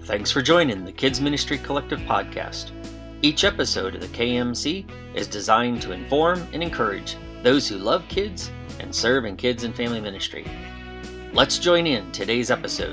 Thanks for joining the Kids Ministry Collective podcast. Each episode of the KMC is designed to inform and encourage those who love kids and serve in kids and family ministry. Let's join in today's episode.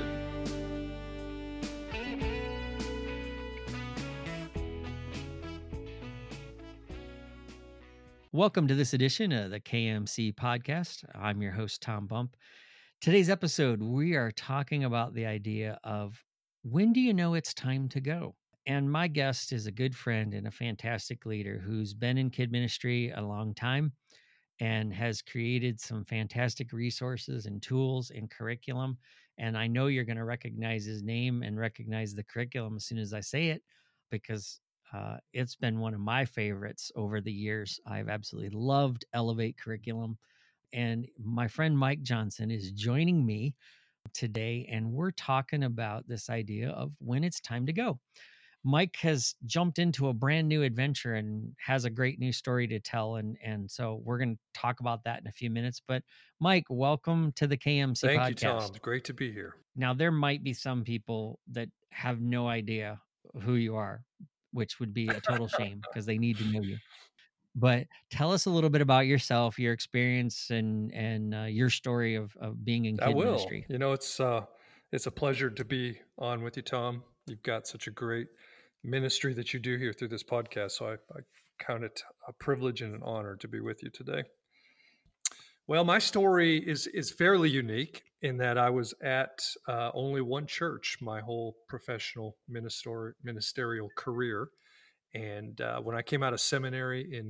Welcome to this edition of the KMC podcast. I'm your host, Tom Bump. Today's episode, we are talking about the idea of when do you know it's time to go? And my guest is a good friend and a fantastic leader who's been in kid ministry a long time and has created some fantastic resources and tools and curriculum. And I know you're going to recognize his name and recognize the curriculum as soon as I say it, because it's been one of my favorites over the years. I've absolutely loved Elevate Curriculum. And my friend Mike Johnson is joining me today, and we're talking about this idea of when it's time to go. Mike has jumped into a brand new adventure and has a great new story to tell. And so we're going to talk about that in a few minutes. But Mike, welcome to the KMC Thank podcast. you, Tom. Great to be here. Now, there might be some people that have no idea who you are, which would be a total shame because they need to know you. But tell us a little bit about yourself, your experience, and your story of being in I kid will. ministry. You know, it's a pleasure to be on with you, Tom. You've got such a great ministry that you do here through this podcast. So I count it a privilege and an honor to be with you today. Well, my story is fairly unique in that I was at only one church my whole professional ministerial career. And when I came out of seminary in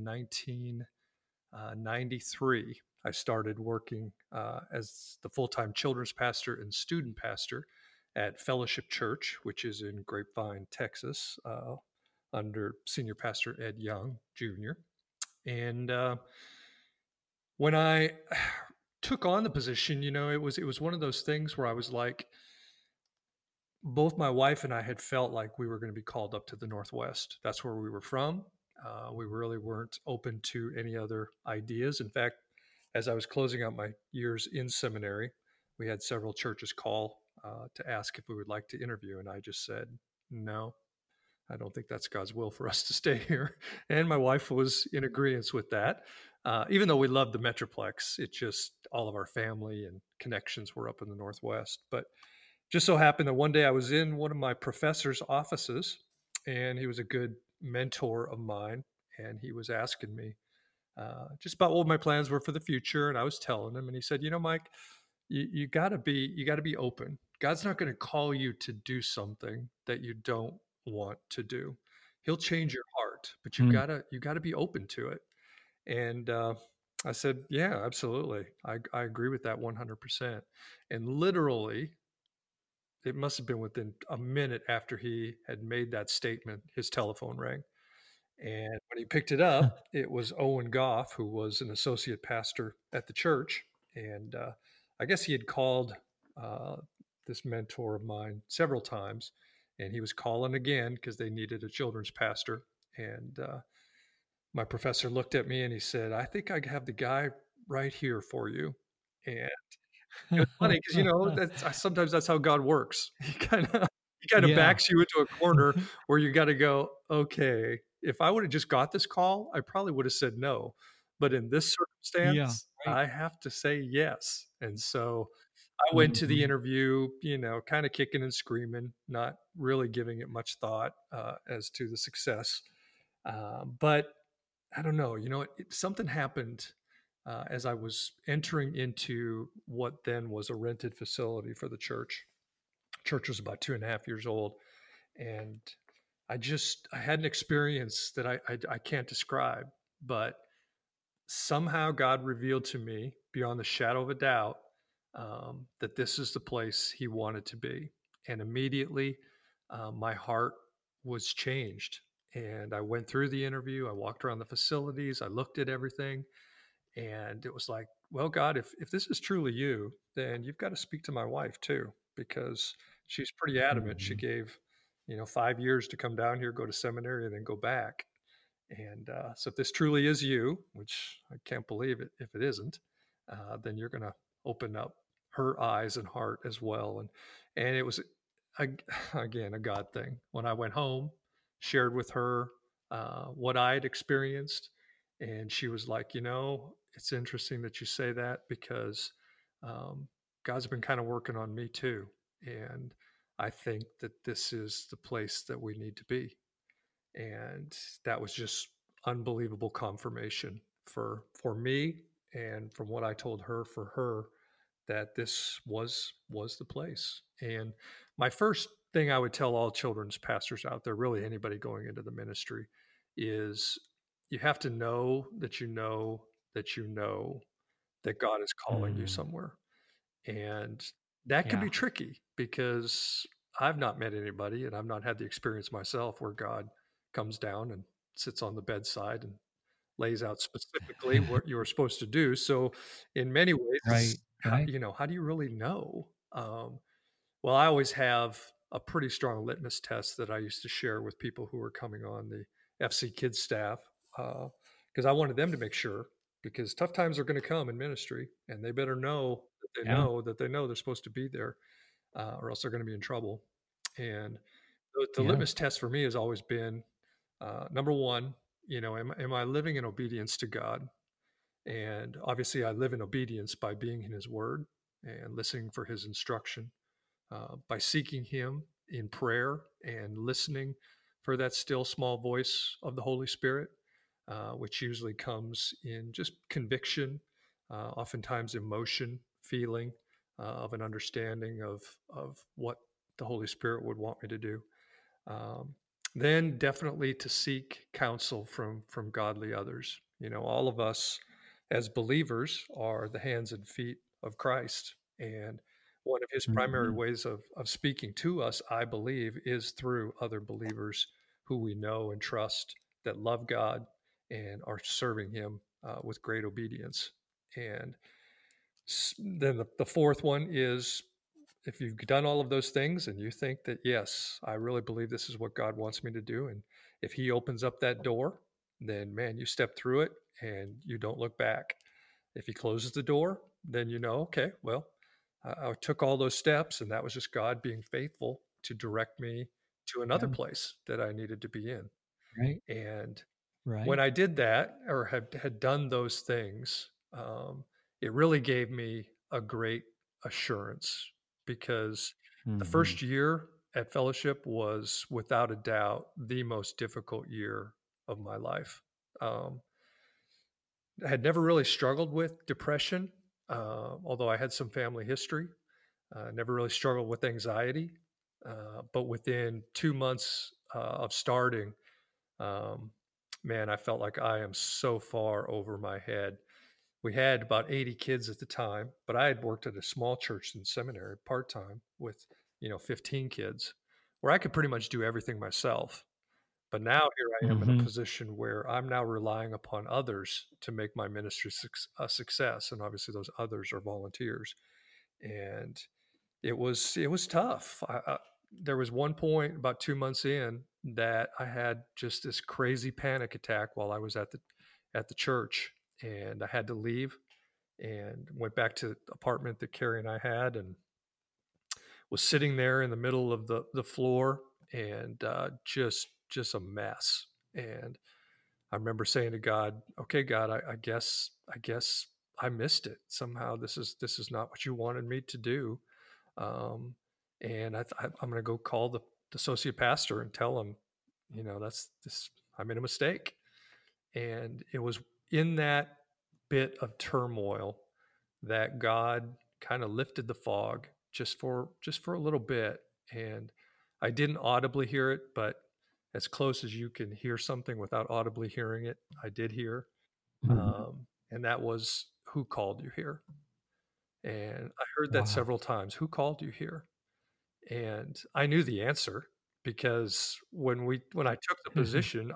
1993, I started working as the full-time children's pastor and student pastor at Fellowship Church, which is in Grapevine, Texas, under Senior Pastor Ed Young, Jr. And when I took on the position, you know, it was one of those things where I was like, both my wife and I had felt like we were going to be called up to the Northwest. That's where we were from. We really weren't open to any other ideas. In fact, as I was closing out my years in seminary, we had several churches call to ask if we would like to interview. And I just said, no, I don't think that's God's will for us to stay here. And my wife was in agreement with that. Even though we loved the Metroplex, it just, all of our family and connections were up in the Northwest. But just so happened that one day I was in one of my professor's offices, and he was a good mentor of mine. And he was asking me just about what my plans were for the future. And I was telling him, and he said, you know, Mike, you gotta be open. God's not going to call you to do something that you don't want to do. He'll change your heart, but you gotta be open to it. And I said, yeah, absolutely. I agree with that 100%. And literally, it must have been within a minute after he had made that statement, his telephone rang. And when he picked it up, it was Owen Goff, who was an associate pastor at the church. And I guess he had called this mentor of mine several times, and he was calling again because they needed a children's pastor. And my professor looked at me and he said, I think I have the guy right here for you. And it was funny because, you know, sometimes that's how God works. He kind of Yeah. backs you into a corner where you got to go, okay, if I would have just got this call, I probably would have said no. But in this circumstance, right. I have to say yes. And so I went to the interview, you know, kind of kicking and screaming, not really giving it much thought as to the success. But I don't know, you know, something happened as I was entering into what then was a rented facility for the church. Church was about 2.5 years old. And I had an experience that I can't describe, but somehow God revealed to me beyond the shadow of a doubt that this is the place he wanted to be. And immediately my heart was changed. And I went through the interview. I walked around the facilities. I looked at everything. And it was like, well, God, if this is truly you, then you've got to speak to my wife too, because she's pretty adamant. She gave, 5 years to come down here, go to seminary, and then go back. And so if this truly is you, which I can't believe it if it isn't, then you're going to open up her eyes and heart as well. And it was again, a God thing. When I went home, shared with her what I had experienced, and she was like, it's interesting that you say that because um, God's been kind of working on me too. And I think that this is the place that we need to be. And that was just unbelievable confirmation for me, and from what I told her for her, that this was the place. And my first thing I would tell all children's pastors out there, really anybody going into the ministry, is you have to know that you know that you know that God is calling you Mm, somewhere. And that can yeah. be tricky because I've not met anybody and I've not had the experience myself where God comes down and sits on the bedside and lays out specifically what you were supposed to do. So, in many ways, Right. Right. how do you really know? Well, I always have a pretty strong litmus test that I used to share with people who were coming on the FC Kids staff because I wanted them to make sure, because tough times are going to come in ministry, and they better know that they Yeah. know that they know they're supposed to be there, or else they're going to be in trouble. And the Yeah. litmus test for me has always been number one, am I living in obedience to God? And obviously, I live in obedience by being in His Word and listening for His instruction, by seeking Him in prayer and listening for that still small voice of the Holy Spirit, which usually comes in just conviction, oftentimes emotion, feeling of an understanding of what the Holy Spirit would want me to do. Um, then definitely to seek counsel from godly others. All of us as believers are the hands and feet of Christ, and one of his primary Mhm. ways of speaking to us, I believe, is through other believers who we know and trust, that love God and are serving Him with great obedience. And then the fourth one is, if you've done all of those things and you think that, yes, I really believe this is what God wants me to do, and if He opens up that door, then man, you step through it and you don't look back. If He closes the door, then okay, well, I took all those steps, and that was just God being faithful to direct me to another Yeah. place that I needed to be in. Right. And when Right. I did that, or had done those things, it really gave me a great assurance, because the Mhm. first year at fellowship was without a doubt the most difficult year of my life. Um, I had never really struggled with depression, although I had some family history. Never really struggled with anxiety, but within 2 months of starting, um, man, I felt like I am so far over my head. We had about 80 kids at the time, but I had worked at a small church in seminary part time with, 15 kids, where I could pretty much do everything myself. But now here I am in a Mhm. position where I'm now relying upon others to make my ministry a success, and obviously those others are volunteers. And it was tough. There was one point about 2 months in that I had just this crazy panic attack while I was at the church, and I had to leave and went back to the apartment that Carrie and I had, and was sitting there in the middle of the floor, and just a mess. And I remember saying to God, "Okay, God, I guess I missed it somehow. This is not what you wanted me to do." Um, and I'm going to go call the associate pastor and tell him, that's this, I made a mistake. And it was in that bit of turmoil that God kind of lifted the fog just for a little bit. And I didn't audibly hear it, but as close as you can hear something without audibly hearing it, I did hear. Mhm. And that was, "Who called you here?" And I heard that Wow. several times. "Who called you here?" And I knew the answer, because when I took the position,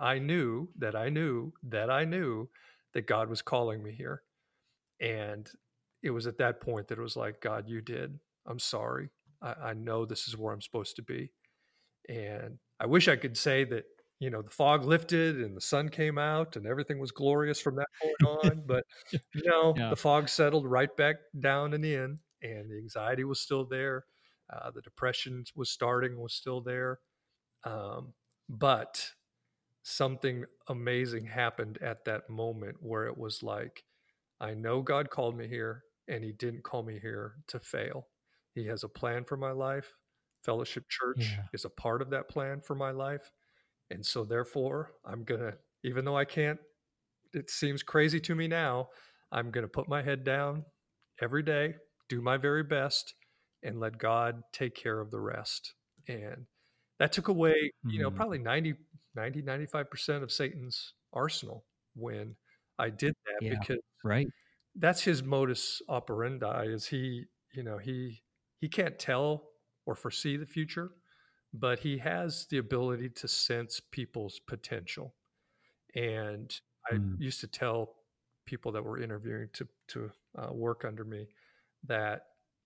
I knew that God was calling me here. And it was at that point that it was like, "God, you did. I'm sorry. I know this is where I'm supposed to be." And I wish I could say that, the fog lifted and the sun came out and everything was glorious from that point on. But no, Yeah. the fog settled right back down and in, and the anxiety was still there. The depression was starting, was still there. But something amazing happened at that moment where it was like, I know God called me here and he didn't call me here to fail. He has a plan for my life. Fellowship Church Yeah. is a part of that plan for my life. And so therefore, I'm going to, even though I can't, it seems crazy to me now, I'm going to put my head down every day, do my very best, and let God take care of the rest. And that took away, Mm. probably 95% of Satan's arsenal when I did that, Yeah. because Right. that's his modus operandi. Is he can't tell or foresee the future, but he has the ability to sense people's potential. And I Mm. used to tell people that were interviewing to work under me that,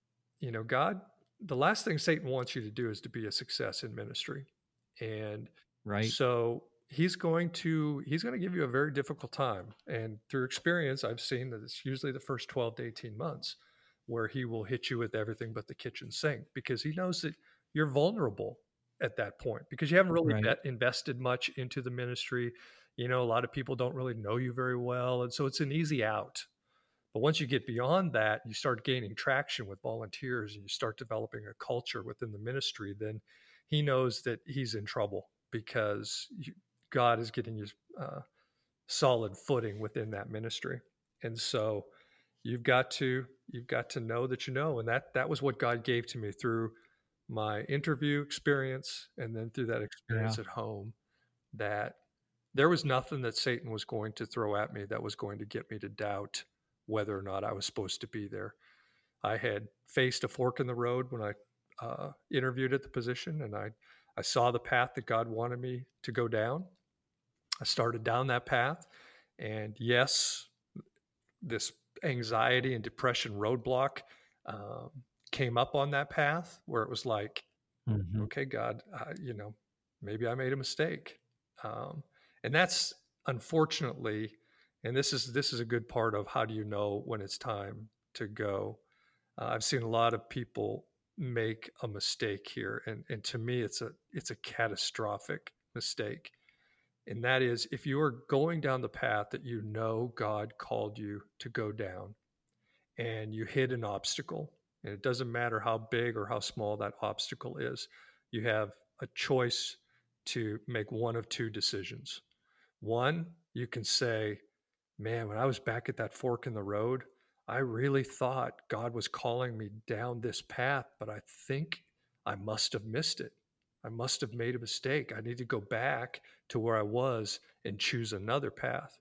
God, the last thing Satan wants you to do is to be a success in ministry. And Right. so he's going to give you a very difficult time. And through experience, I've seen that it's usually the first 12 to 18 months where he will hit you with everything but the kitchen sink, because he knows that you're vulnerable at that point, because you haven't really Right. invested much into the ministry. A lot of people don't really know you very well. And so it's an easy out. But once you get beyond that, you start gaining traction with volunteers and you start developing a culture within the ministry, then he knows that he's in trouble, because God is getting you solid footing within that ministry. And so you've got to know that, and that was what God gave to me through my interview experience, and then through that Yeah. experience at home, that there was nothing that Satan was going to throw at me that was going to get me to doubt whether or not I was supposed to be there. I had faced a fork in the road when I interviewed at the position, and I saw the path that God wanted me to go down. I started down that path, and yes, this anxiety and depression roadblock um, came up on that path where it was like, Mhm. okay, God, maybe I made a mistake. Um, and that's, unfortunately, and this is a good part of how do you know when it's time to go. I've seen a lot of people make a mistake here, and to me, it's a catastrophic mistake. And that is, if you are going down the path that God called you to go down, and you hit an obstacle, and it doesn't matter how big or how small that obstacle is, you have a choice to make one of two decisions. One, you can say, man, when I was back at that fork in the road, I really thought God was calling me down this path, but I think I must have missed it. I must have made a mistake. I need to go back to where I was and choose another path.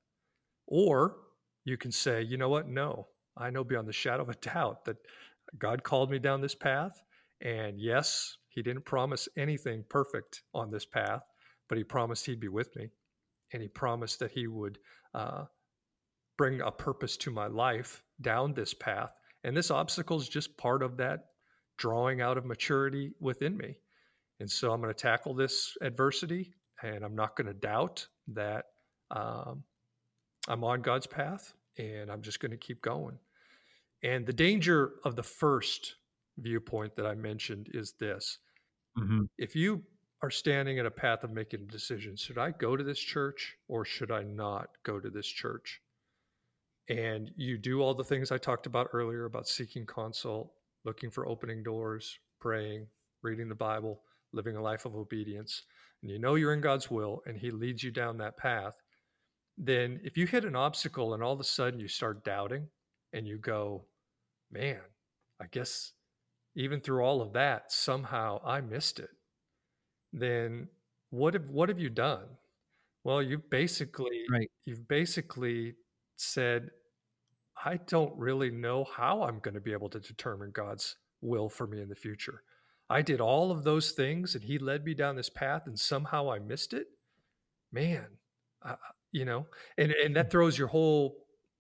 Or you can say, you know what? No, I know beyond the shadow of a doubt that God called me down this path. And yes, He didn't promise anything perfect on this path, but He promised He'd be with me. And He promised that He would uh, bring a purpose to my life down this path. And this obstacle is just part of that drawing out of maturity within me. And so I'm going to tackle this adversity, and I'm not going to doubt that um, I'm on God's path, and I'm just going to keep going. And the danger of the first viewpoint that I mentioned is this: Mhm. if you are standing in a path of making a decision, should I go to this church or should I not go to this church? And you do all the things I talked about earlier about seeking consult, looking for opening doors, praying, reading the Bible, living a life of obedience, and you know you're in God's will and He leads you down that path. Then if you hit an obstacle and all of a sudden you start doubting and you go, man, I guess even through all of that, somehow I missed it, then what have you done? Well, Right. you've basically said, I don't really know how I'm going to be able to determine God's will for me in the future. I did all of those things and He led me down this path and somehow I missed it. Man, I, you know, and that throws your whole,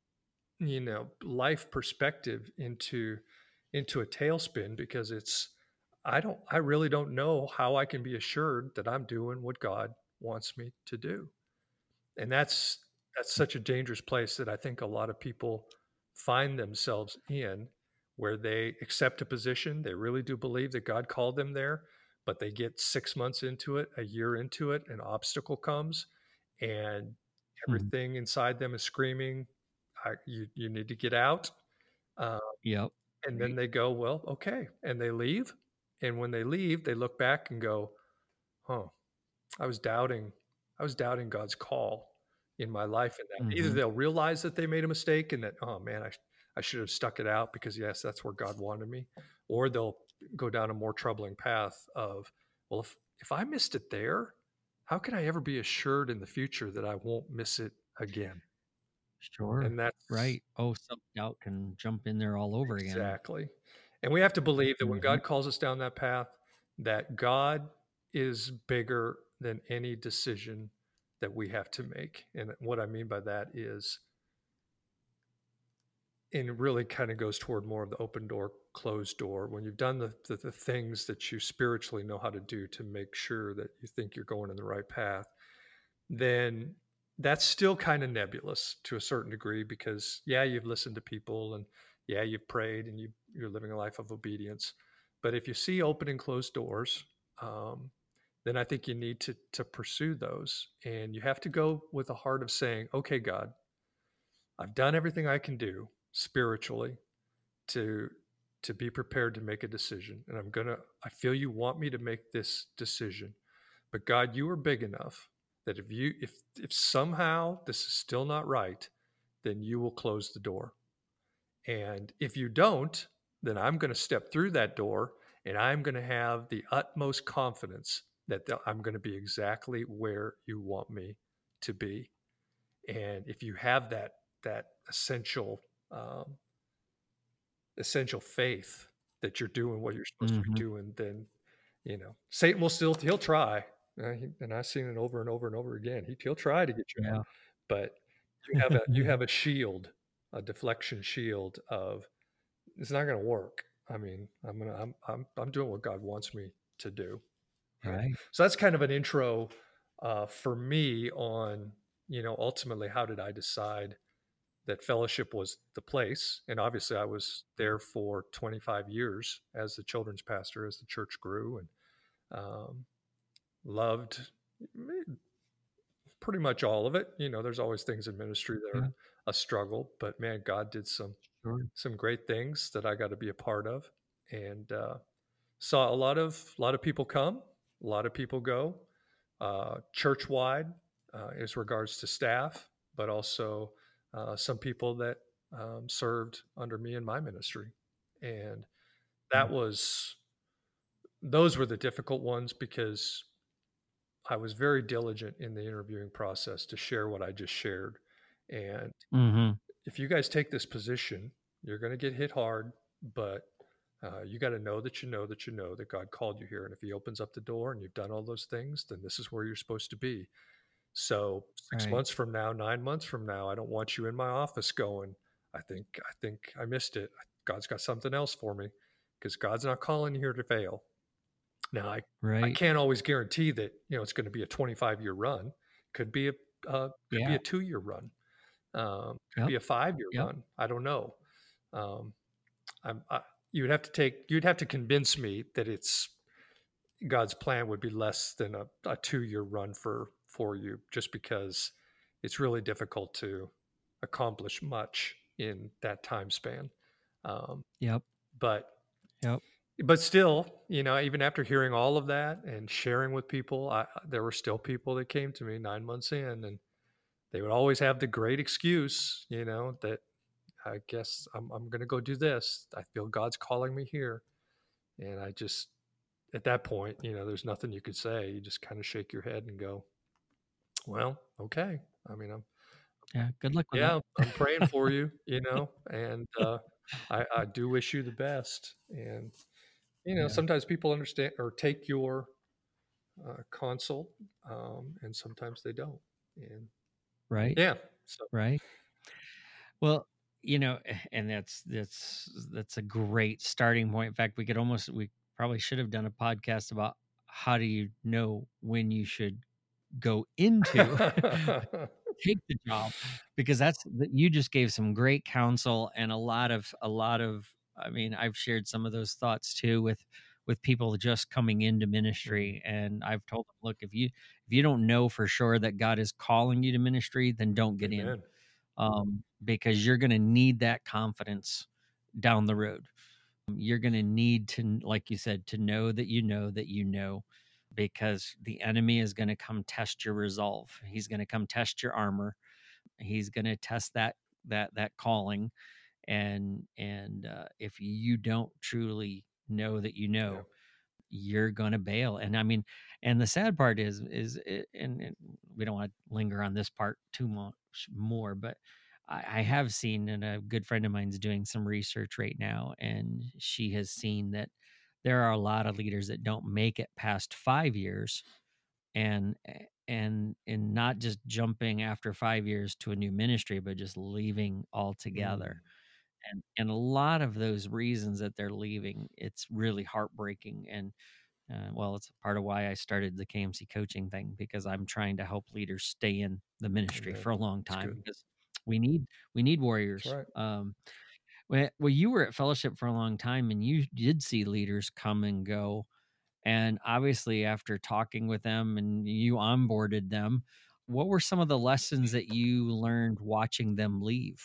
life perspective into a tailspin, because I really don't know how I can be assured that I'm doing what God wants me to do. And that's such a dangerous place that I think a lot of people find themselves in where they accept a position. They really do believe that God called them there, but they get 6 months into it, a year into it, an obstacle comes, and Mhm. everything inside them is screaming, you need to get out. Uh, Yep. and then Right. they go, well, okay. And they leave. And when they leave, they look back and go, huh, I was doubting, I was doubting God's call in my life. And that either Mhm. they'll realize that they made a mistake and that, oh man, I should have stuck it out because yes, that's where God wanted me. Or they'll go down a more troubling path of, well, if I missed it there, how can I ever be assured in the future that I won't miss it again? Sure. And that's Right. Oh, self-doubt can jump in there all over again. exactly. And we have to believe that when Mhm. God calls us down that path, that God is bigger than any decision that we have to make. And what I mean by that is, and it really kind of goes toward more of the open door, closed door. When you've done the things that you spiritually know how to do to make sure that you think you're going in the right path, then that's still kind of nebulous to a certain degree because yeah, you've listened to people and yeah, you've prayed and you're living a life of obedience. But if you see open and closed doors, um, then I think you need to pursue those, and you have to go with a heart of saying, "Okay, God, I've done everything I can do spiritually to be prepared to make a decision, and I feel you want me to make this decision, but God, you are big enough that if somehow this is still not right, then you will close the door. And if you don't, then I'm going to step through that door and I'm going to have the utmost confidence that I'm going to be exactly where you want me to be. And if you have that um, essential faith that you're doing what you're supposed to be Mhm. doing, then Satan will he'll try, and I've seen it over and over and over again. He'll try to get you out, Yeah. but you have a shield, a deflection shield of it's not going to work. I mean, I'm doing what God wants me to do, and Right. so that's kind of an intro for me on ultimately how did I decide that fellowship was the place. And obviously I was there for 25 years as the children's pastor as the church grew, and um, loved pretty much all of it. There's always things in ministry that Yeah. are a struggle, but man, God did Sure. some great things that I got to be a part of, and saw a lot of people come, a lot of people go, church wide, as regards to staff, but also some people that served under me in my ministry, and Mm. that was those were the difficult ones because I was very diligent in the interviewing process to share what I just shared. And Mhm. if you guys take this position, you're going to get hit hard, but you got to know that you know that you know that God called you here. And if He opens up the door and you've done all those things, then this is where you're supposed to be. So six Right. months from now, 9 months from now, I don't want you in my office going, I think I missed it. God's got something else for me because God's not calling you here to fail. Now, I Right. can't always guarantee that it's going to be a 25-year run. Could be a could be Yeah. a 2-year run. Could Yep. be a 5-year Yep. run. I don't know. Um, you'd have to convince me that it's God's plan would be less than a 2-year run for you, just because it's really difficult to accomplish much in that time span. Um, Yep. but Yep. still, even after hearing all of that and sharing with people, there were still people that came to me 9 months in, and they would always have the great excuse, that I guess I'm going to go do this. I feel God's calling me here, and I just at that point, there's nothing you could say. You just kind of shake your head and go, "Well, okay." I mean, Yeah. Good luck with that. yeah, I'm praying for you, and I do wish you the best. And Yeah. sometimes people understand or take your consult, and sometimes they don't. And Right. yeah, so Right. Well, and that's a great starting point. In fact, we probably should have done a podcast about how do you know when you should go into take the job, because you just gave some great counsel and a lot of I mean, I've shared some of those thoughts too with people just coming into ministry, and I've told them, look, if you don't know for sure that God is calling you to ministry, then don't get in, Amen. because you're going to need that confidence down the road. You're going to need to, like you said, to know that you know that you know, because the enemy is going to come test your resolve. He's going to come test your armor. He's going to test that calling, and if you don't truly know that you Yeah. know, you're gonna bail. And I mean, and the sad part and we don't want to linger on this part too much more, but I have seen, and a good friend of mine's doing some research right now, and she has seen that there are a lot of leaders that don't make it past 5 years, and and not just jumping after 5 years to a new ministry, but just leaving Mm. altogether. And a lot of those reasons that they're leaving, it's really heartbreaking. And well, it's part of why I started the KMC coaching thing, because I'm trying to help leaders stay in the ministry Amen. for a long That's time, good. because we need That's warriors. right. Well, you were at Fellowship for a long time, and you did see leaders come and go. And obviously, after talking with them and you onboarded them, what were some of the lessons that you learned watching them leave?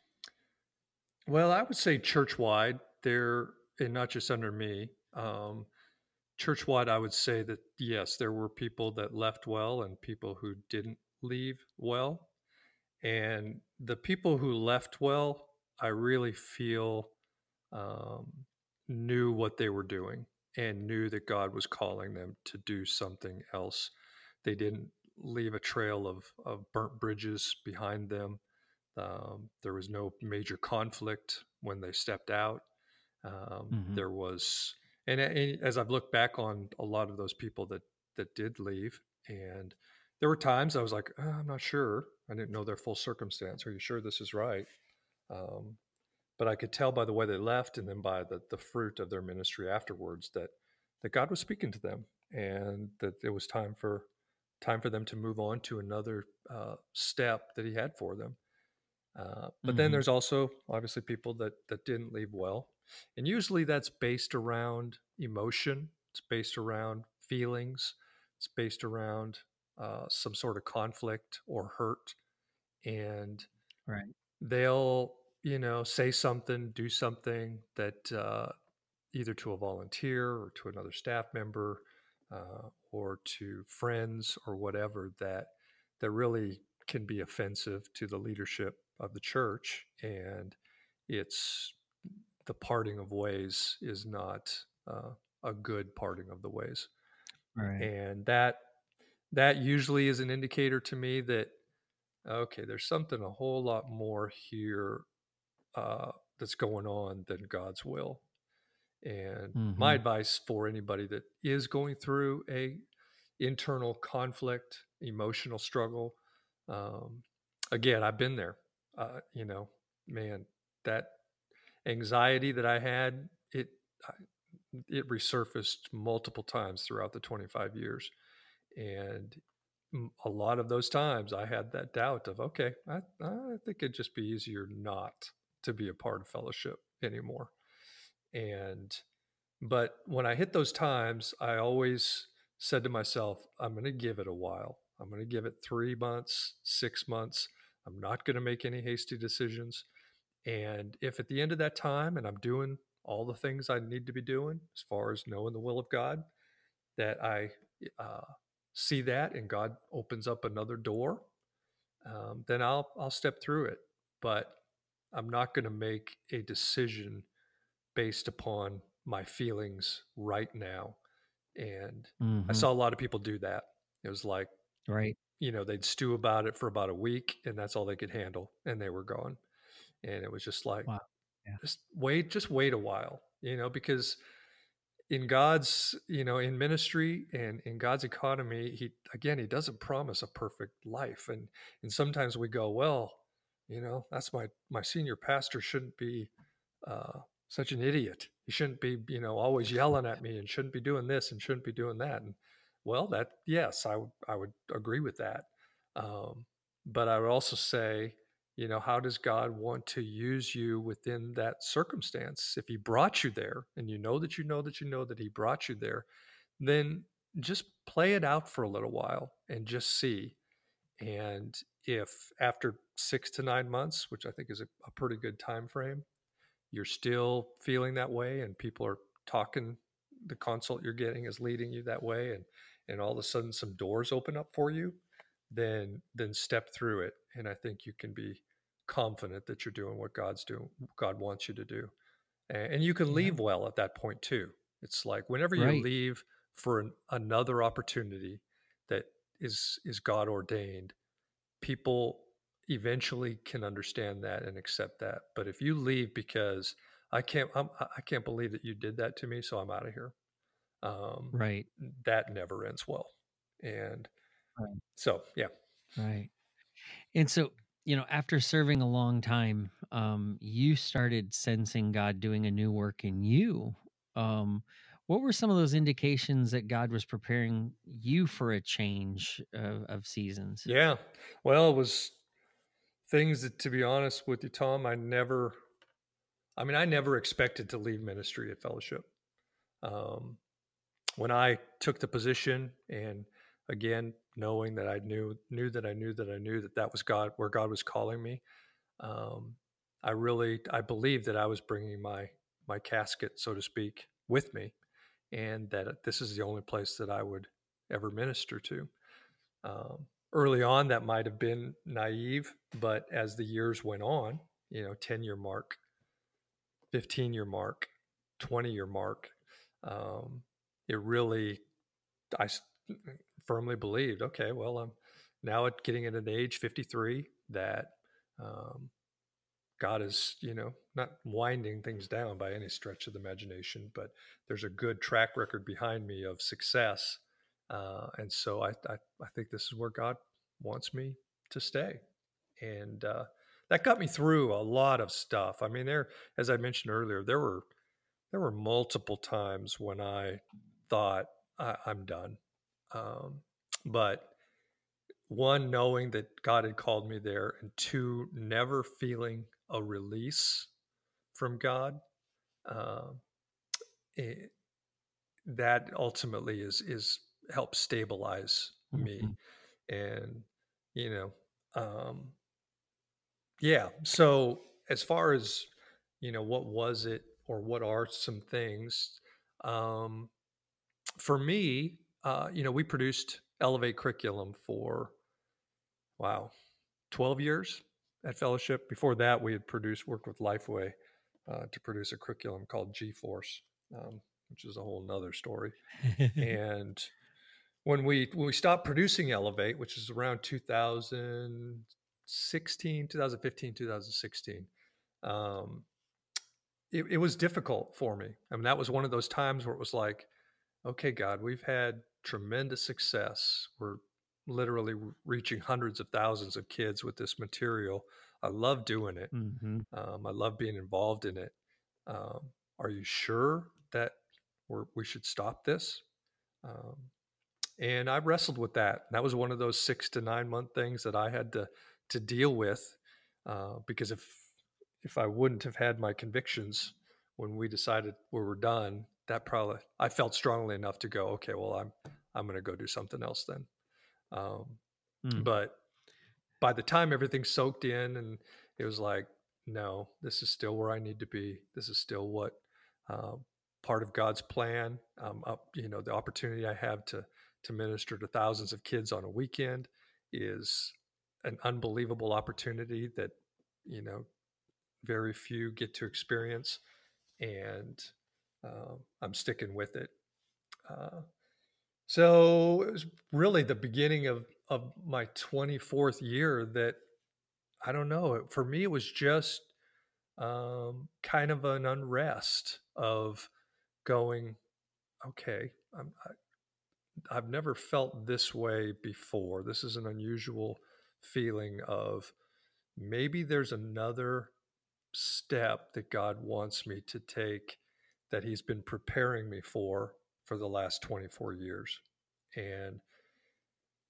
Well, I would say church-wide there, and not just under me. Church-wide, I would say that yes, there were people that left well and people who didn't leave well. And the people who left well, I really feel um, knew what they were doing and knew that God was calling them to do something else. They didn't leave a trail of burnt bridges behind them. There was no major conflict when they stepped out. Hmm. There was, and as I've looked back on a lot of those people that did leave, and there were times I was like, I'm not sure. I didn't know their full circumstance. Are you sure this is right? Um, but I could tell by the way they left, and then by the fruit of their ministry afterwards, that God was speaking to them, and that it was time for them to move on to another step that He had for them. But then Hmm. there's also obviously people that didn't leave well, and usually that's based around emotion. It's based around feelings. It's based around some sort of conflict or hurt, and Right. they'll say something, do something that either to a volunteer or to another staff member or to friends or whatever that really can be offensive to the leadership of the church, and it's the parting of ways is not a good parting of the ways, Right. and that usually is an indicator to me that okay, there's something a whole lot more here uh, that's going on than God's will. And my Hmm. advice for anybody that is going through a internal conflict, emotional struggle, um, again, I've been there. Man, that anxiety that I had, it resurfaced multiple times throughout the 25 years, and a lot of those times I had that doubt of, okay, I think it'd just be easier not to be a part of fellowship anymore. And but when I hit those times, I always said to myself, I'm going to give it a while. I'm going to give it 3 months, 6 months. I'm not going to make any hasty decisions. And if at the end of that time, and I'm doing all the things I need to be doing as far as knowing the will of God, that I uh, see that and God opens up another door, then I'll step through it. But I'm not going to make a decision based upon my feelings right now. And I Hmm. saw a lot of people do that. It was like, Right. they'd stew about it for about a week and that's all they could handle and they were gone. And it was just like, Wow. Yeah. just wait a while, because in God's, in ministry and in God's economy, he doesn't promise a perfect life. And sometimes we go, well, that's my senior pastor shouldn't be uh, such an idiot. He shouldn't be, always yelling at me and shouldn't be doing this and shouldn't be doing that. And well, yes, I would agree with that. Um, but I would also say how does God want to use you within that circumstance? If he brought you there and you know that you know that you know that he brought you there, then just play it out for a little while and just see. And if after 6 to 9 months, which I think is a pretty good time frame, you're still feeling that way and people are talking, the consult you're getting is leading you that way, and all of a sudden some doors open up for you, then step through it. And I think you can be confident that you're doing what God wants you to do. And you can Yeah. leave well at that point too. It's like whenever you Right. leave for another opportunity that is God ordained, people eventually can understand that and accept that. But if you leave because I can't believe that you did that to me, so I'm out of here. Um, Right. that never ends well. And Right. so, yeah, Right. And so, after serving a long time, you started sensing God doing a new work in you. What were some of those indications that God was preparing you for a change of seasons? yeah. Well, it was things that, to be honest with you, Tom, I never expected to leave ministry at Fellowship. Um, when I took the position, and again, knowing that I knew that was God, where God was calling me, um, I believed that I was bringing my casket, so to speak, with me, and that this is the only place that I would ever minister to. Early on, that might have been naive, but as the years went on, 10-year mark, 15-year mark, 20-year mark, um, it really, I firmly believed, okay, well, I'm now getting at an age 53 that um, God is, not winding things down by any stretch of the imagination, but there's a good track record behind me of success. And so I think this is where God wants me to stay. And that got me through a lot of stuff. I mean, as I mentioned earlier, there were multiple times when I thought I'm done. Um, but one, knowing that God had called me there, and two, never feeling a release from God. Uh, it, that ultimately is helps stabilize me, Mhm. and you know, um, yeah. So as far as what was it, or what are some things? Um, for me, we produced Elevate curriculum for, wow, 12 years at Fellowship. Before that, we had worked with Lifeway to produce a curriculum called G-Force, which is a whole nother story. And when we stopped producing Elevate, which is around 2016, 2015, 2016, um, it was difficult for me. I mean, that was one of those times where it was like, okay, God, we've had tremendous success. We're literally reaching hundreds of thousands of kids with this material. I love doing it. Mhm. I love being involved in it. Um, are you sure that we should stop this? Um, and I wrestled with that. That was one of those 6 to 9 month things that I had to deal with, because if I wouldn't have had my convictions when we decided we were done, that probably, I felt strongly enough to go, okay, well, I'm going to go do something else then. Um, Mm. but by the time everything soaked in, and it was like, no, this is still where I need to be. This is still what, um, part of God's plan. The opportunity I have to minister to thousands of kids on a weekend is an unbelievable opportunity that you know very few get to experience, and I'm sticking with it. Uh, so it was really the beginning of my 24th year that, I don't know. For me, it was just kind of an unrest of going, okay, I've never felt this way before. This is an unusual feeling of maybe there's another step that God wants me to take, that He's been preparing me for the last 24 years. And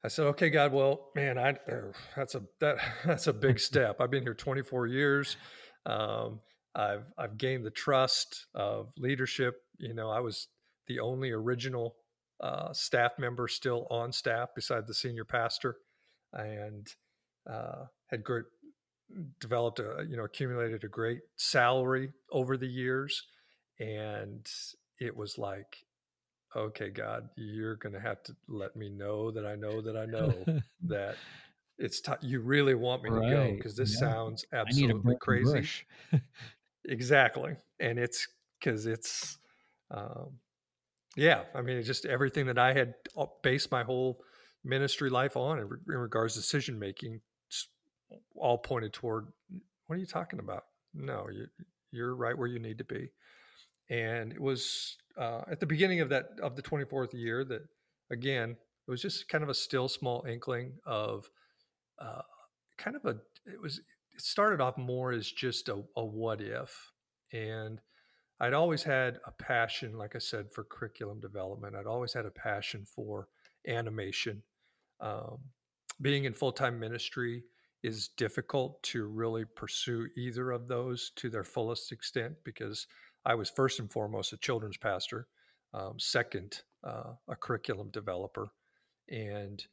I said, okay, God, well, man, that's a big step. I've been here 24 years. Um, I've gained the trust of leadership. I was the only original staff member still on staff beside the senior pastor, and had great developed accumulated a great salary over the years, and it was like, okay, God, you're going to have to let me know that I know that I know that you really want me to go, Right. because this Yeah. sounds I need a absolutely burning crazy. bush. Exactly. And it's because it's, um, yeah, I mean, it's just everything that I had based my whole ministry life on in regards to decision making, all pointed toward, what are you talking about? No, you're right where you need to be. And it was at the beginning of the 24th year that, again, it was just kind of a still small inkling of uh, kind of a it started off more as just a what if. And I'd always had a passion, like I said, for curriculum development. I'd always had a passion for animation. um, Being in full-time ministry is difficult to really pursue either of those to their fullest extent, because I was first and foremost a children's pastor, second a curriculum developer, and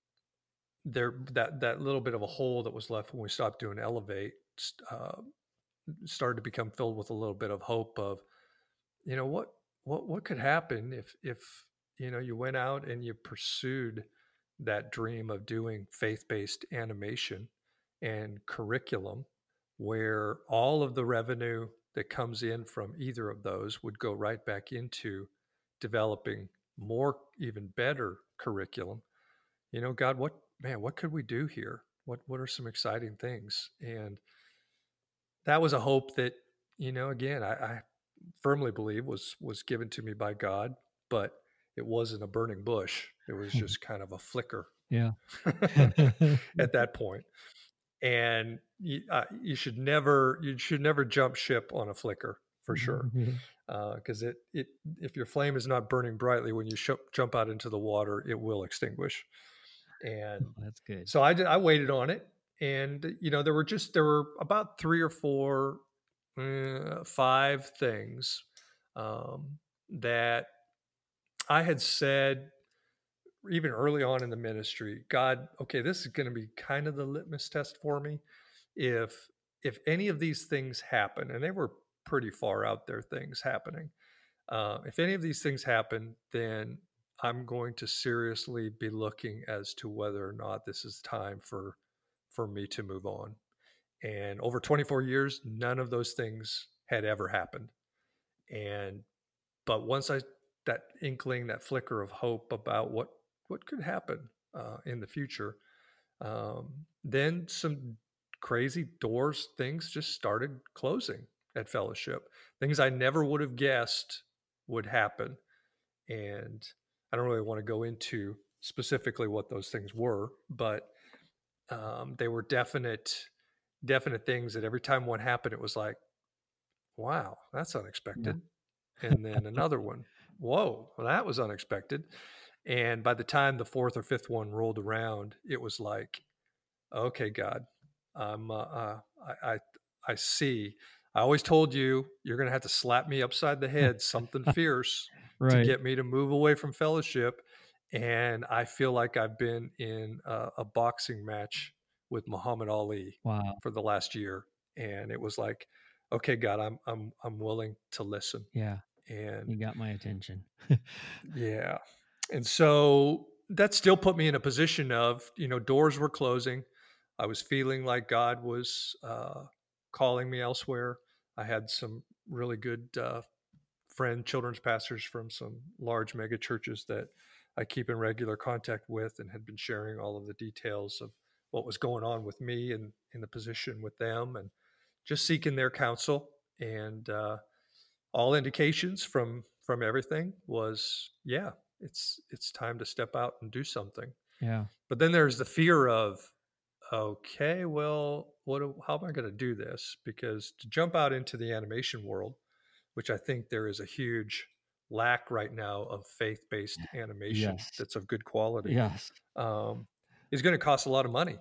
that little bit of a hole that was left when we stopped doing Elevate uh, started to become filled with a little bit of hope of, what could happen if you went out and you pursued that dream of doing faith-based animation and curriculum, where all of the revenue that comes in from either of those would go right back into developing more, even better curriculum. God, what could we do here? What are some exciting things? And that was a hope that, again, I firmly believe was given to me by God, but it wasn't a burning bush. It was just kind of a flicker Yeah. at that point. And you should never jump ship on a flicker, for sure, Yeah. because if your flame is not burning brightly when you jump out into the water, it will extinguish. And That's good. so I waited on it, and there were about three or four, five things that I had said even early on in the ministry. God, okay, this is going to be kind of the litmus test for me. If any of these things happen, and they were pretty far out there things happening, if any of these things happen, then I'm going to seriously be looking as to whether or not this is time for me to move on. And over 24 years, none of those things had ever happened. And but once I that inkling, that flicker of hope about what could happen in the future, then some crazy doors, things just started closing at Fellowship. Things I never would have guessed would happen. And I don't really want to go into specifically what those things were, but they were definite things that every time one happened, it was like, wow, that's Yeah. unexpected. And then another one, whoa, well, that was unexpected. And by the time the fourth or fifth one rolled around, it was like, okay, God, I'm, I see. I always told you you're going to have to slap me upside the head, something fierce, to Right. get me to move away from Fellowship. And I feel like I've been in a boxing match with Muhammad Ali Wow. for the last year, and it was like, okay, God, I'm willing to listen. Yeah. And You got my attention. yeah. And so that still put me in a position of, doors were closing. I was feeling like God was calling me elsewhere. I had some really good children's pastors from some large mega churches that I keep in regular contact with, and had been sharing all of the details of what was going on with me and in the position with them, and just seeking their counsel. And all indications from everything was, yeah, it's time to step out and do something. Yeah. But then there's the fear of, okay, well, how am I going to do this? Because to jump out into the animation world, which I think there is a huge lack right now of faith-based animation Yes. that's of good quality, Yes. um, is going to cost a lot of money.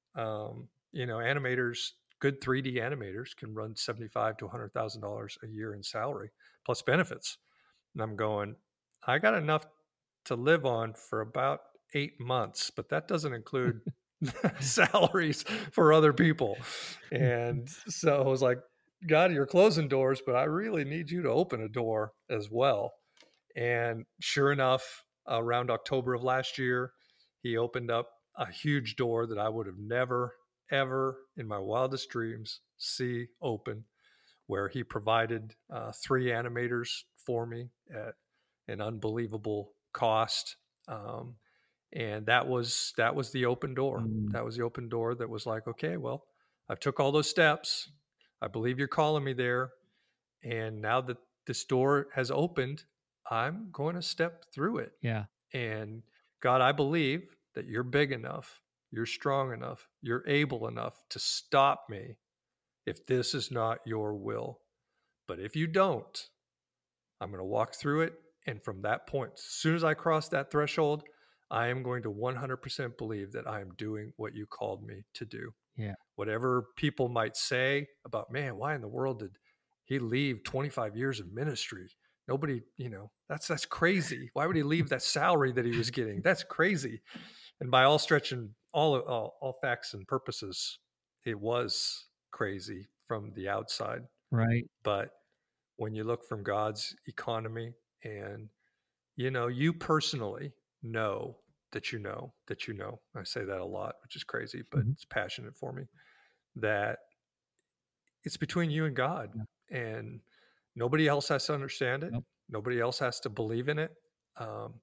Animators, good 3D animators, can run 75 to $100,000 a year in salary plus benefits. And I'm going, I got enough to live on for about 8 months, but that doesn't include salaries for other people. And so I was like, God, you're closing doors, but I really need you to open a door as well. And sure enough, around October of last year, he opened up a huge door that I would have never, ever in my wildest dreams see open, where he provided 3 animators for me at an unbelievable cost. Um, and that was the open door. Mm, That was the open door that was like, okay, well, I've took all those steps. I believe you're calling me there. And now that this door has opened, I'm going to step through it. yeah. And God, I believe that you're big enough, you're strong enough, you're able enough to stop me if this is not your will. But if you don't, I'm going to walk through it. And from that point, as soon as I cross that threshold, I am going to 100% believe that I am doing what you called me to do. Yeah. Whatever people might say about, man, why in the world did he leave 25 years of ministry? Nobody, that's crazy. Why would he leave that salary that he was getting? That's crazy. And by all stretch and all facts and purposes, it was crazy from the outside. Right. But when you look from God's economy and, you personally know that you know that you know, I say that a lot, which is crazy, but Mhm. it's passionate for me, that it's between you and God, Yeah. and nobody else has to understand it. Yep. Nobody else has to believe in it. Um,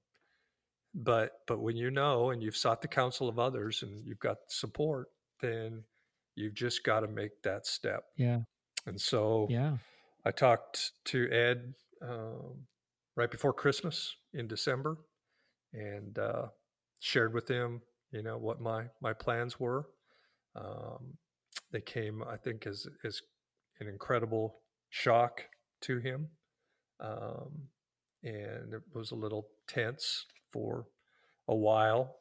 but when you know and you've sought the counsel of others and you've got support, then you've just got to make that step. Yeah. And so Yeah. I talked to Ed right before Christmas in December, and shared with him, what my plans were. Um, they came, I think, as an incredible shock to him, um, and it was a little tense for a while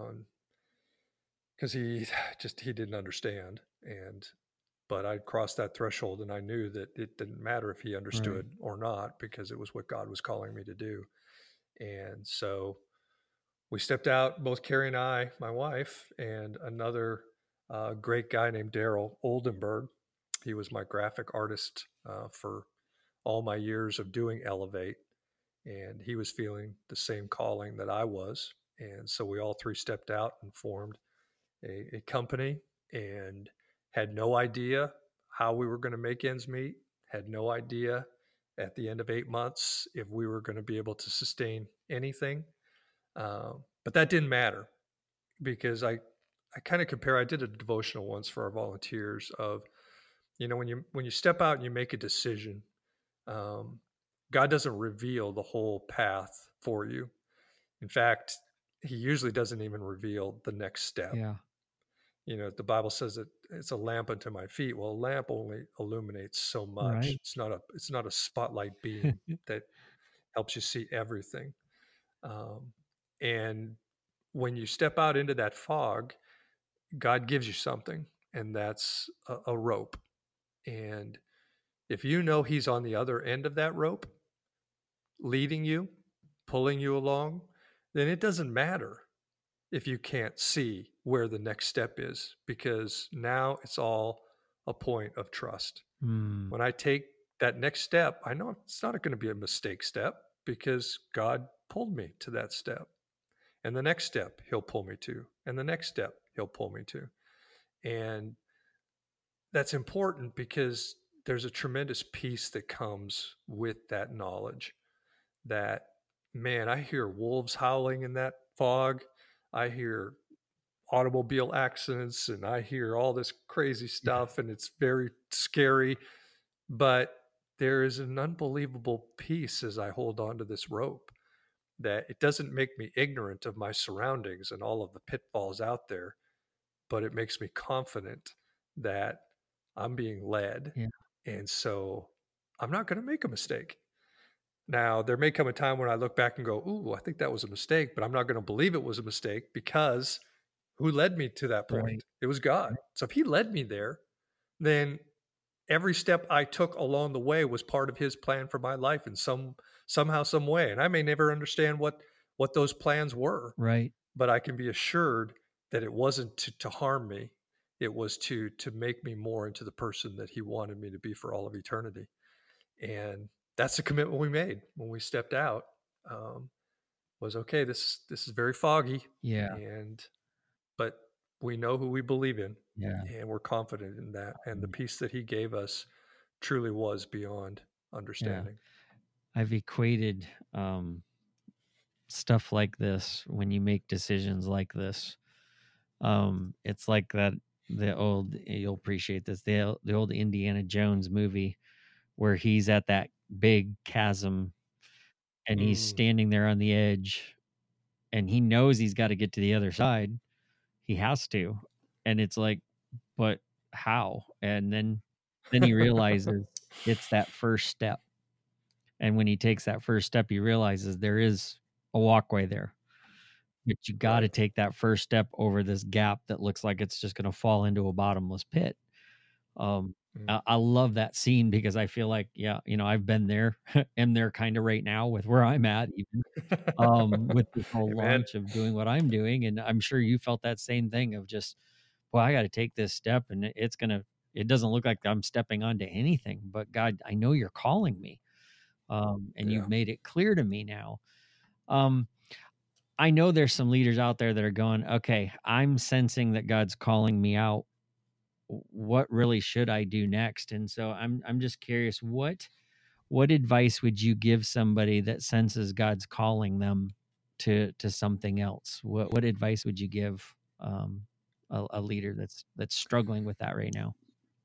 because he didn't understand. And but I'd crossed that threshold, and I knew that it didn't matter if he Right. understood or not, because it was what God was calling me to do. And so we stepped out, both Carrie and I, my wife, and another great guy named Daryl Oldenburg. He was my graphic artist for all my years of doing Elevate, and he was feeling the same calling that I was. And so we all three stepped out and formed a company, and had no idea how we were going to make ends meet, had no idea at the end of 8 months if we were going to be able to sustain anything. But that didn't matter, because I kind of compare. I did a devotional once for our volunteers of, when you step out and you make a decision, um, God doesn't reveal the whole path for you. In fact, He usually doesn't even reveal the next step. Yeah. The Bible says that it's a lamp unto my feet. Well, a lamp only illuminates so much. Right. It's not a spotlight beam that helps you see everything. Um, and when you step out into that fog, God gives you something, and that's a rope. And if you know He's on the other end of that rope, leading you, pulling you along, then it doesn't matter if you can't see where the next step is, because now it's all a point of trust. Mm, When I take that next step, I know it's not going to be a mistake step, because God pulled me to that step. And the next step He'll pull me to, and the next step He'll pull me to. And that's important, because there's a tremendous peace that comes with that knowledge that, man, I hear wolves howling in that fog. I hear automobile accidents, and I hear all this crazy yeah. stuff, and it's very scary. But there is an unbelievable peace as I hold on to this rope, that it doesn't make me ignorant of my surroundings and all of the pitfalls out there, but it makes me confident that I'm being led. Yeah. And so I'm not going to make a mistake. Now, there may come a time when I look back and go, "Ooh, I think that was a mistake," but I'm not gonna believe it was a mistake because who led me to that Right. point? It was God. So if he led me there, then every step I took along the way was part of his plan for my life in somehow, some way. And I may never understand what those plans were, Right. but I can be assured that it wasn't to harm me. It was to make me more into the person that he wanted me to be for all of eternity. And that's the commitment we made when we stepped out. Um, was okay. This is very foggy, Yeah. and but we know who we believe in, Yeah. and we're confident in that. And the peace that he gave us truly was beyond Yeah. understanding. I've equated stuff like this when you make decisions like this. It's like that the old you'll appreciate this the old Indiana Jones movie where he's at that big chasm and he's Mm. standing there on the edge and he knows he's got to get to the other side. He has to. And it's like, but how? And then he realizes it's that first step. And when he takes that first step, he realizes there is a walkway there. But you got to Right. take that first step over this gap that looks like it's just going to fall into a bottomless pit. Um, Mm. I love that scene because I feel like, yeah, I've been there, am there kind of right now with where I'm at, even with this whole Amen. launch of doing what I'm doing. And I'm sure you felt that same thing of just, well, I got to take this step and it doesn't look like I'm stepping onto anything, but God, I know you're calling me. And Yeah. you've made it clear to me now. Um, I know there's some leaders out there that are going, okay, I'm sensing that God's calling me out. What really should I do next? And so I'm just curious, what advice would you give somebody that senses God's calling them to something else? What advice would you give a leader that's struggling with that right now?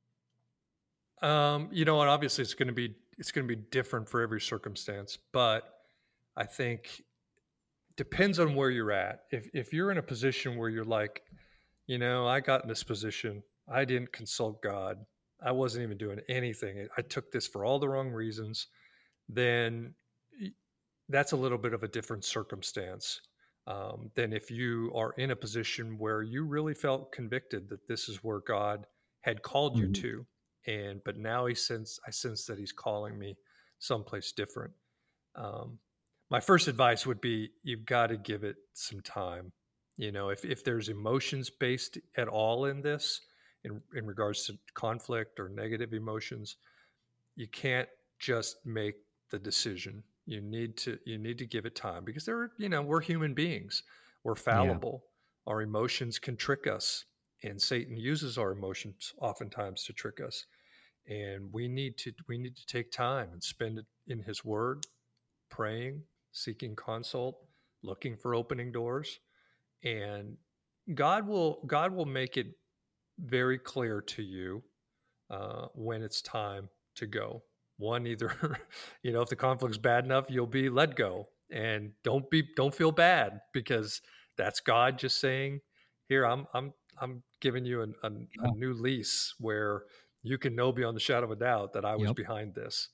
And obviously it's gonna be different for every circumstance, but I think depends on where you're at. If you're in a position where you're like, I got in this position, I didn't consult God, I wasn't even doing anything, I took this for all the wrong reasons, then that's a little bit of a different circumstance than if you are in a position where you really felt convicted that this is where God had called you Mhm. to, but now I sense that He's calling me someplace different. Um, my first advice would be you've got to give it some time. If there's emotions based at all in this, in regards to conflict or negative emotions, you can't just make the decision. You need to give it time because we're human beings. We're Yeah. fallible. Our emotions can trick us, and Satan uses our emotions oftentimes to trick us. And we need to take time and spend it in His Word, praying, seeking consult, looking for opening doors, and God will make it very clear to you when it's time to go. One, either if the conflict's bad enough, you'll be let go, and don't feel bad because that's God just saying, "Here, I'm giving you a Yeah. new lease where you can know beyond the shadow of a doubt that I was Yep. behind this."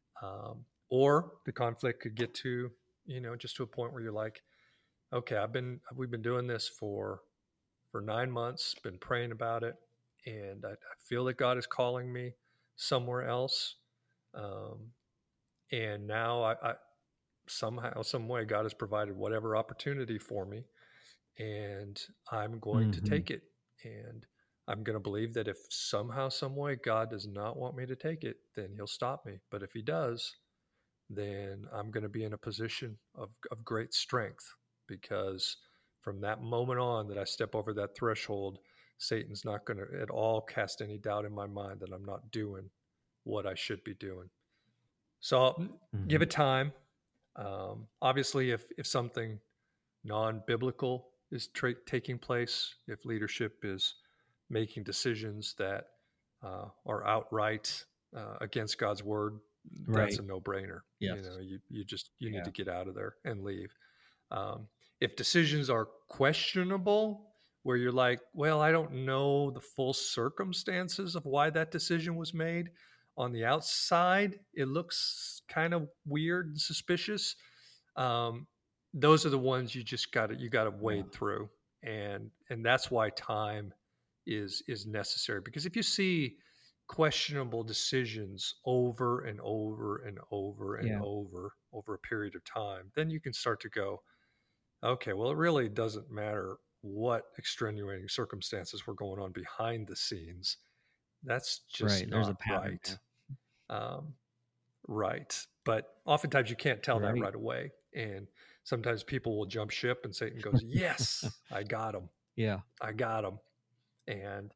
Or the conflict could get to just to a point where you're like, "Okay, we've been doing this for 9 months, been praying about it, and I feel that God is calling me somewhere else. Um, and now I somehow, some way, God has provided whatever opportunity for me, and I'm going to Hmm. take it. And I'm going to believe that if somehow, some way, God does not want me to take it, then He'll stop me. But if He does, then I'm going to be in a position of great strength because from that moment on that I step over that threshold, Satan's not going to at all cast any doubt in my mind that I'm not doing what I should be doing. So give Hmm. it time. Obviously, if something non-biblical is taking place, if leadership is making decisions that are outright against God's word, that's Right. a no-brainer. Yes. You need Yeah. to get out of there and leave. Um, if decisions are questionable, where you're like, well, I don't know the full circumstances of why that decision was made, on the outside it looks kind of weird and suspicious, um, those are the ones you gotta Yeah. wade through, and that's why time is necessary. Because if you see questionable decisions over and over and over and Yeah. over a period of time, then you can start to go, okay, well, it really doesn't matter what extenuating circumstances were going on behind the scenes. That's just Right. There's a not pattern right. there. Um, right. But oftentimes you can't tell that Right. right away. And sometimes people will jump ship and Satan goes, yes, I got him. Yeah. I got him. And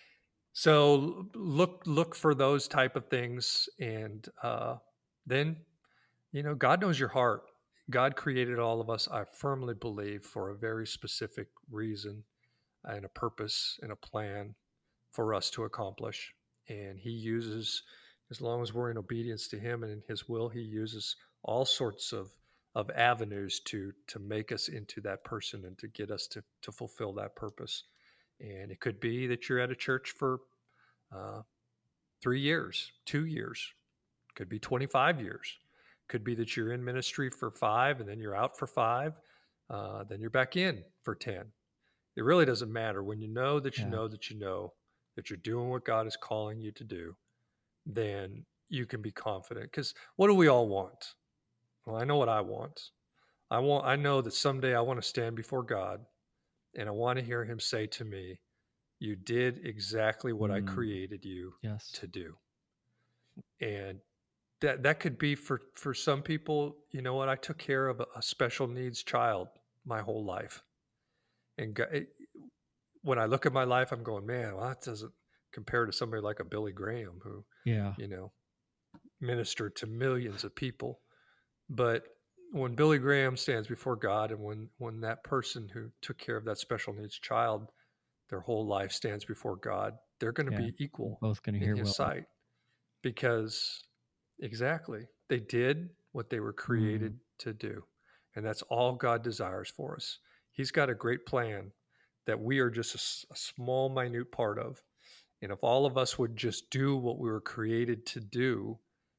so look for those type of things. And then, God knows your heart. God created all of us, I firmly believe, for a very specific reason and a purpose and a plan for us to accomplish. And he uses, as long as we're in obedience to him and in his will, he uses all sorts of avenues to make us into that person and to get us to fulfill that purpose. And it could be that you're at a church for uh, 3 years, 2 years, could be 25 years, could be that you're in ministry for 5 and then you're out for 5, then you're back in for 10. It really doesn't matter. When you know that you Yeah. know that you know that you're doing what God is calling you to do, then you can be confident. Because what do we all want? Well, I know what I want. I know that someday I want to stand before God and I want to hear him say to me, you did exactly what I Mm, created you yes. to do. And that could be for some people, you know what, I took care of a special needs child my whole life. And when I look at my life, I'm going, man, well, that doesn't compare to somebody like a Billy Graham who, Yeah. you know, ministered to millions of people. But when Billy Graham stands before God, and when that person who took care of that special needs child, their whole life stands before God, they're going to Yeah. be We're equal both going to in hear His well. sight because exactly they did what they were Mm, created to do, and that's all God desires for us. He's got a great plan that we are just a small, minute part of. And if all of us would just do what we were created to do,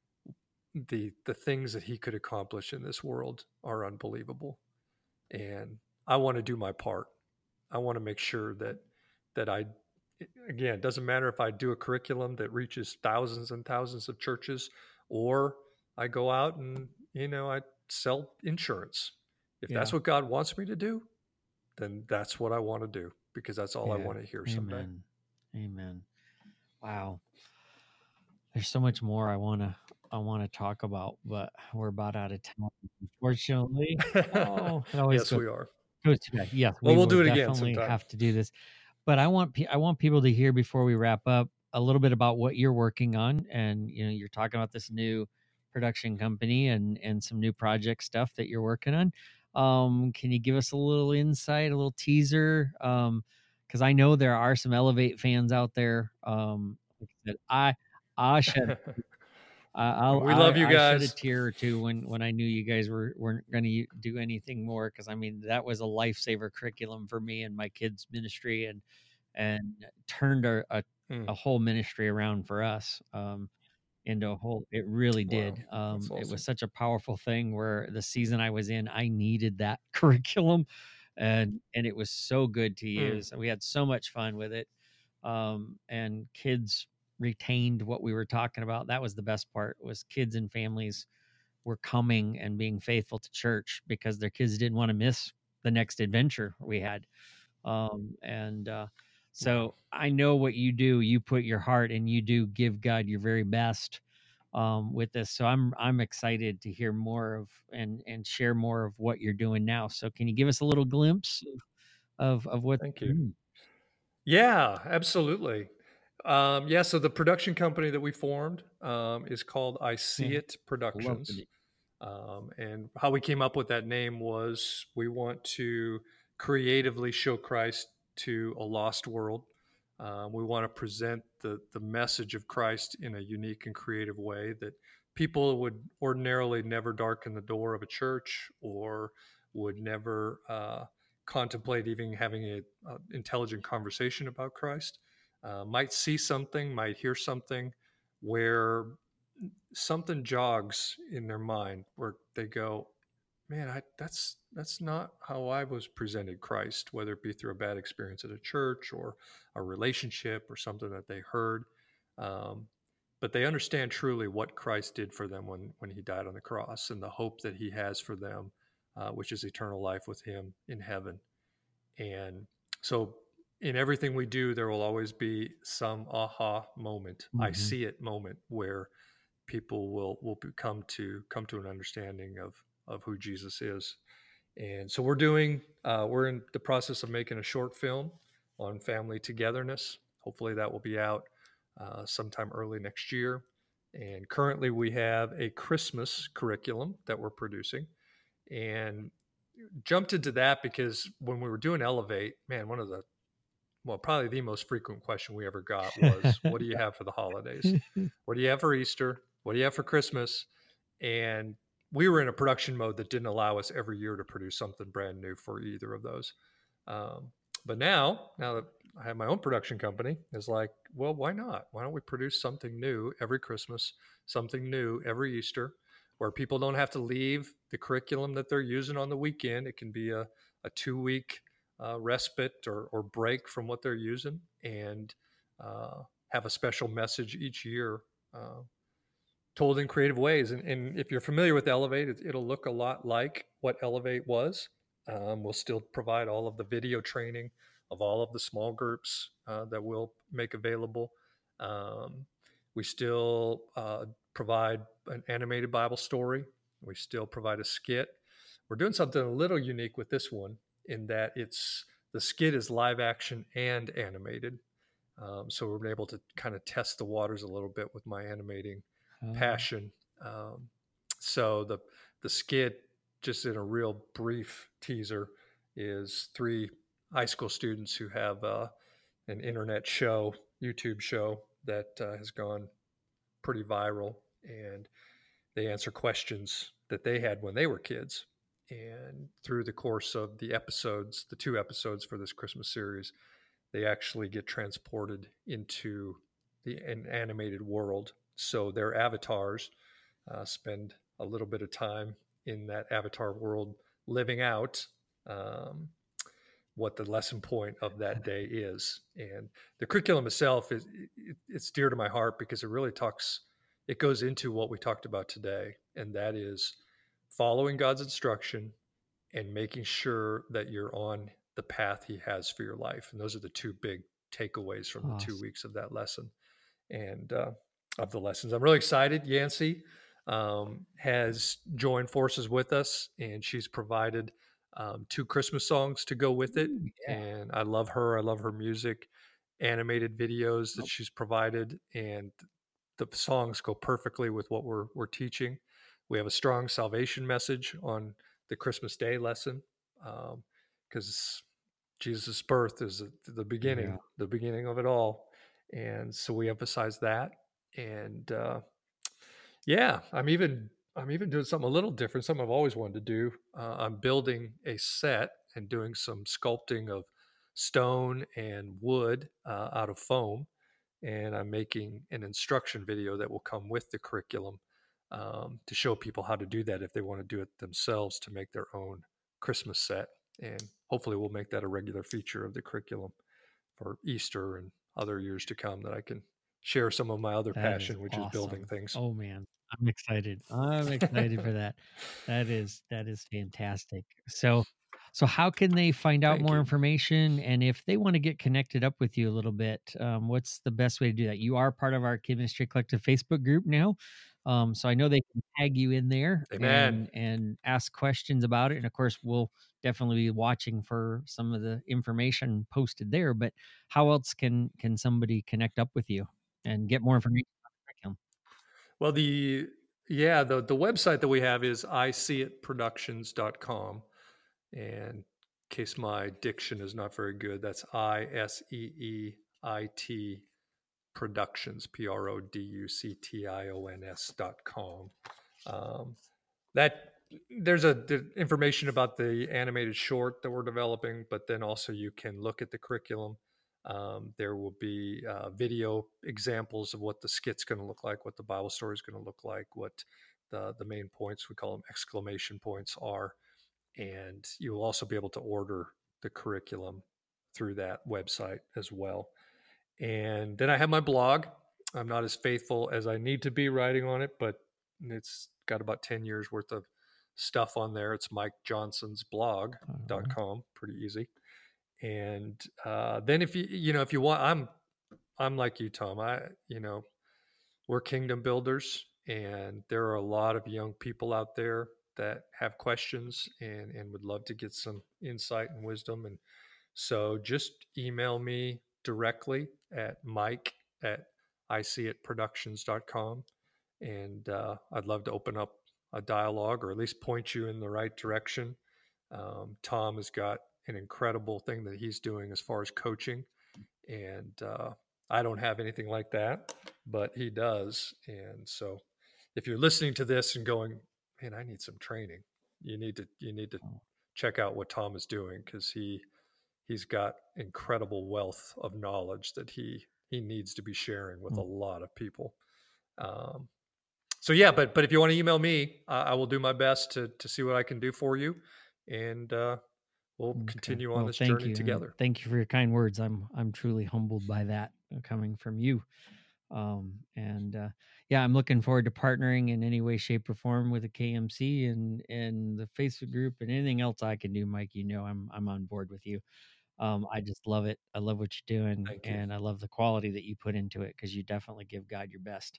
the things that he could accomplish in this world are unbelievable. And I want to do my part. I want to make sure that I again, it doesn't matter if I do a curriculum that reaches thousands and thousands of churches or I go out and I sell insurance. If that's yeah. what God wants me to do, then that's what I want to do because that's all I Yeah. want to hear someday. Amen. Amen. Wow. There's so much more I want to talk about, but we're about out of time, unfortunately. Oh, it always Yes, goes we are. goes too fast. Yes, Well, we we'll will do it again definitely sometime. have to do this. But I want people to hear before we wrap up a little bit about what you're working on, and you're talking about this new production company and some new project stuff that you're working on. Can you give us a little insight, a little teaser? Because I know there are some Elevate fans out there. Like I said, I shed And we love you I shed a guys. tear or two when I knew you guys weren't going to do anything more, because I mean that was a lifesaver curriculum for me and my kids' ministry, and turned a Mm, whole ministry around for us, into a whole. It really wow, did. that's It was awesome. such a powerful thing where the season I was in, I needed that curriculum, and it was so good to Mm, use. We had so much fun with it, and kids retained what we were talking about. That was the best part, was kids and families were coming and being faithful to church because their kids didn't want to miss the next adventure we had. And wow. So I know what you do. You put your heart and you do give God your very best, with this. So I'm excited to hear more of and share more of what you're doing now. So can you give us a little glimpse of what? Thank you. Yeah, absolutely. Yeah, so the production company that we formed is called I See Yeah, It love the Productions. name. And how we came up with that name was we want to creatively show Christ to a lost world. We want to present the message of Christ in a unique and creative way that people would ordinarily never darken the door of a church or would never contemplate even having a intelligent conversation about Christ. Might see something, might hear something where something jogs in their mind where they go, man, that's not how I was presented Christ, whether it be through a bad experience at a church or a relationship or something that they heard. Um, but they understand truly what Christ did for them when he died on the cross, and the hope that he has for them, which is eternal life with him in heaven. And so in everything we do, there will always be some aha moment, I Mm-hmm. see it moment, where people will come to an understanding of who Jesus is. And so we're in the process of making a short film on family togetherness. Hopefully that will be out sometime early next year. And currently we have a Christmas curriculum that we're producing, and jumped into that because when we were doing Elevate, man, probably the most frequent question we ever got was, what do you have for the holidays? What do you have for Easter? What do you have for Christmas? And we were in a production mode that didn't allow us every year to produce something brand new for either of those. But now that I have my own production company, it's like, well, why not? Why don't we produce something new every Christmas, something new every Easter, where people don't have to leave the curriculum that they're using on the weekend. It can be a 2-week respite or break from what they're using, and have a special message each year, told in creative ways. And if you're familiar with Elevate, it'll look a lot like what Elevate was. We'll still provide all of the video training of all of the small groups that we'll make available. We still provide an animated Bible story. We still provide a skit. We're doing something a little unique with this one in that the skit is live action and animated. So we're able to kind of test the waters a little bit with my animating passion. So the skit, just in a real brief teaser, is 3 high school students who have an internet show, YouTube show that has gone pretty viral, and they answer questions that they had when they were kids. And through the course of the 2 episodes for this Christmas series, they actually get transported into an animated world. So their avatars spend a little bit of time in that avatar world, living out what the lesson point of that day is. And the curriculum itself it's dear to my heart because it goes into what we talked about today, and that is following God's instruction and making sure that you're on the path he has for your life. And those are the 2 big takeaways from the 2 weeks of that lesson and of the lessons. I'm really excited. Yancey has joined forces with us, and she's provided 2 Christmas songs to go with it. Yeah. And I love her. I love her music, animated videos that she's provided, and the songs go perfectly with what we're teaching. We have a strong salvation message on the Christmas Day lesson, because Jesus' birth is the beginning, the beginning of it all. And so we emphasize that. And I'm even doing something a little different, something I've always wanted to do. I'm building a set and doing some sculpting of stone and wood out of foam. And I'm making an instruction video that will come with the curriculum, to show people how to do that if they want to do it themselves, to make their own Christmas set. And hopefully we'll make that a regular feature of the curriculum for Easter and other years to come, that I can share some of my other passion, which is building things. Oh man, I'm excited. I'm excited for that. That is fantastic. So how can they find out Thank more you. information? And if they want to get connected up with you a little bit, what's the best way to do that? You are part of our Kid Ministry Collective Facebook group now. So I know they can tag you in there. Amen. And ask questions about it. And of course, we'll definitely be watching for some of the information posted there. But how else can somebody connect up with you and get more information on the curriculum? Well, the website that we have is iseeitproductions.com. And in case my diction is not very good, that's ISEEIT Productions, PRODUCTIONS.com. That there's the information about the animated short that we're developing, but then also you can look at the curriculum. There will be video examples of what the skit's going to look like, what the Bible story is going to look like, what the main points, we call them exclamation points, are. And you will also be able to order the curriculum through that website as well. And then I have my blog. I'm not as faithful as I need to be writing on it, but it's got about 10 years worth of stuff on there. It's MikeJohnsonsblog.com. Pretty easy. And then if you want, I'm like you, Tom. We're kingdom builders, and there are a lot of young people out there that have questions and would love to get some insight and wisdom. And so just email me directly at mike@iseeitproductions.com. And I'd love to open up a dialogue, or at least point you in the right direction. Tom has got an incredible thing that he's doing as far as coaching. And I don't have anything like that, but he does. And so if you're listening to this and going, man, I need some training, you need to check out what Tom is doing, because he's got incredible wealth of knowledge that he needs to be sharing with a lot of people. So yeah, but if you want to email me, I will do my best to see what I can do for you. And we'll continue on this journey together. Thank you for your kind words. I'm truly humbled by that coming from you. I'm looking forward to partnering in any way, shape, or form with the KMC and the Facebook group and anything else I can do, Mike. I'm on board with you. I just love it. I love what you're doing, and I love the quality that you put into it, because you definitely give God your best.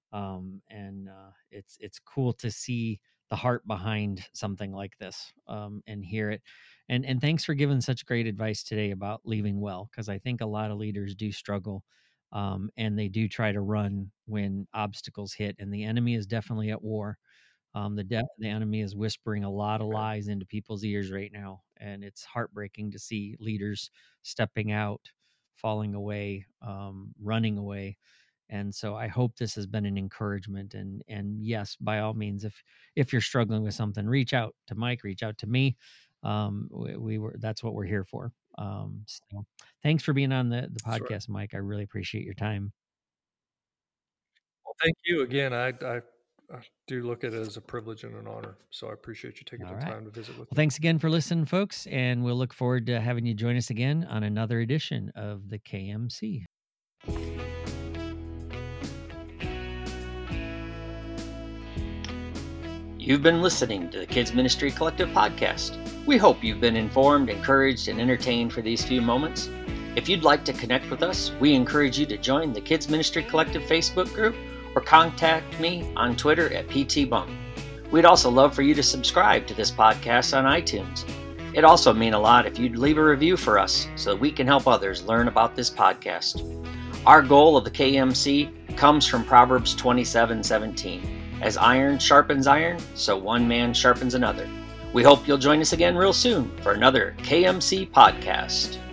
It's cool to see the heart behind something like this, and hear it. And thanks for giving such great advice today about leaving well, because I think a lot of leaders do struggle, and they do try to run when obstacles hit, and the enemy is definitely at war. The enemy is whispering a lot of lies into people's ears right now, and it's heartbreaking to see leaders stepping out, falling away, running away. And so I hope this has been an encouragement. And yes, by all means, if you're struggling with something, reach out to Mike, reach out to me. That's what we're here for. So thanks for being on the podcast, sure, Mike. I really appreciate your time. Well, thank you again. I do look at it as a privilege and an honor. So I appreciate you taking the time to visit with me. Thanks again for listening, folks. And we'll look forward to having you join us again on another edition of the KMC. You've been listening to the Kids Ministry Collective podcast. We hope you've been informed, encouraged, and entertained for these few moments. If you'd like to connect with us, we encourage you to join the Kids Ministry Collective Facebook group or contact me on Twitter at PTBump. We'd also love for you to subscribe to this podcast on iTunes. It'd also mean a lot if you'd leave a review for us so that we can help others learn about this podcast. Our goal of the KMC comes from Proverbs 27:17. As iron sharpens iron, so one man sharpens another. We hope you'll join us again real soon for another KMC podcast.